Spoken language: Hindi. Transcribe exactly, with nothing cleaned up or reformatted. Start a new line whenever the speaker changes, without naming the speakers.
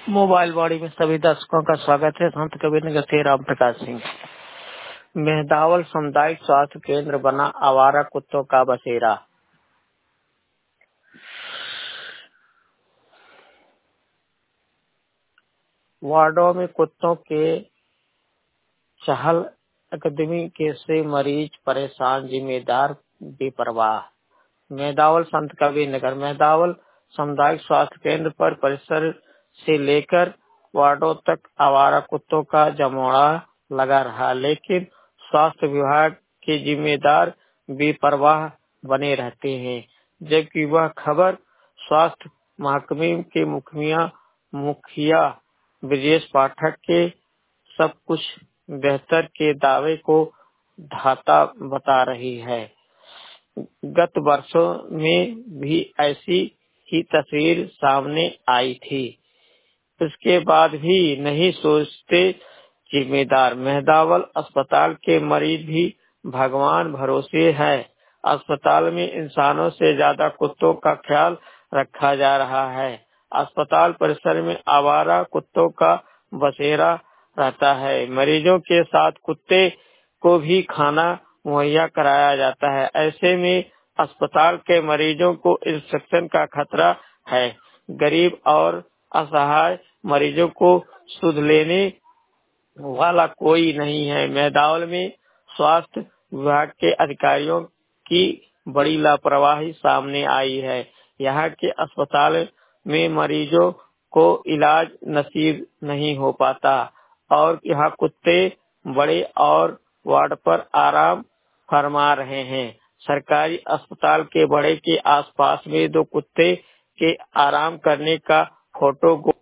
मोबाइल बॉडी में सभी दर्शकों का स्वागत है। संत कबीर नगर से राम प्रकाश सिंह। मेहदावल सामुदायिक स्वास्थ्य केंद्र बना आवारा कुत्तों का बसेरा। वार्डों में कुत्तों के चहल कदमी के से मरीज परेशान, जिम्मेदार बेपरवाह। मेहदावल संत कबीर नगर मेहदावल सामुदायिक स्वास्थ्य केंद्र पर परिसर से लेकर वार्डों तक आवारा कुत्तों का जमोड़ा लगा रहा, लेकिन स्वास्थ्य विभाग के जिम्मेदार बेपरवाह बने रहते हैं, जबकि वह खबर स्वास्थ्य महकमे के मुखिया मुखिया ब्रजेश पाठक के सब कुछ बेहतर के दावे को धाता बता रही है। गत वर्षों में भी ऐसी ही तस्वीर सामने आई थी, उसके बाद भी नहीं सोचते जिम्मेदार। मेहदावल अस्पताल के मरीज भी भगवान भरोसे है। अस्पताल में इंसानों से ज्यादा कुत्तों का ख्याल रखा जा रहा है। अस्पताल परिसर में आवारा कुत्तों का बसेरा रहता है। मरीजों के साथ कुत्ते को भी खाना मुहैया कराया जाता है। ऐसे में अस्पताल के मरीजों को इंफेक्शन का खतरा है। गरीब और असहाय मरीजों को सुध लेने वाला कोई नहीं है। मेहदावल में स्वास्थ्य विभाग के अधिकारियों की बड़ी लापरवाही सामने आई है। यहाँ के अस्पताल में मरीजों को इलाज नसीब नहीं हो पाता और यहाँ कुत्ते बड़े और वार्ड पर आराम फरमा रहे हैं। सरकारी अस्पताल के बड़े के आसपास में दो कुत्ते के आराम करने का फोटो